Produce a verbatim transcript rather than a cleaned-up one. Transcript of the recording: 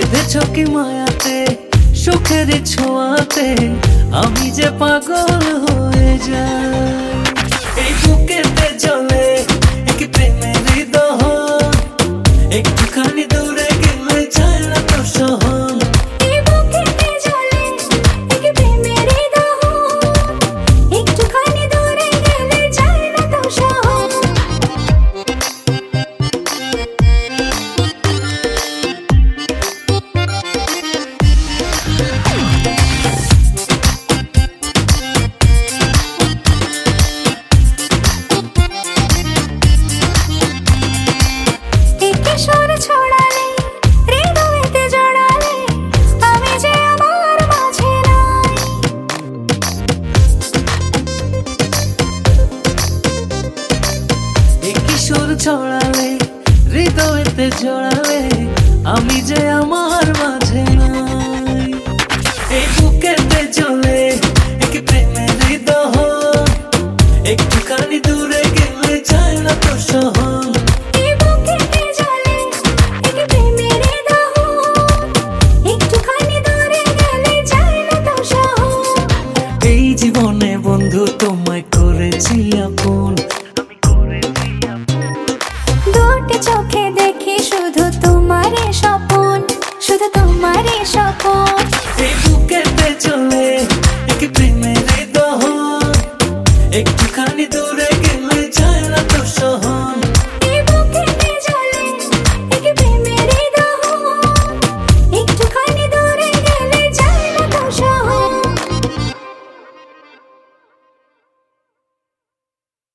বেঁধেছো কি মায়াতে, সুখের ছোঁয়াতে আমি যে পাগল হয়ে যাই। এই বুকেতে জ্বলে এক প্রেমের দহন, একটুখানি দূরে গেলে যায় না তো সহন। এই বুকেতে জ্বলে এক প্রেমের দহন, একটুখানি দূরে গেলে যায় না তো সহন। সুর ছড়ালে হৃদয়েতে জড়ালে আমি যে আমার মাঝে নাই। একই সুর ছড়ালে হৃদয়েতে জড়ালে আমি যে আমার মাঝে নাই। এই বুকেতে জ্বলে এক প্রেমের দহন, একটুখানি দূরে গেলে যায় না তো সহন। এই বুকেতে জ্বলে এক প্রেমের দহন, একটুখানি দূরে গেলে যায় না তো সহন। এই জীবনে বন্ধু তোমায় করেছি আপন, দুটি চোখে দেখি শুধু তোমারই স্বপন, শুধু তোমারই স্বপন।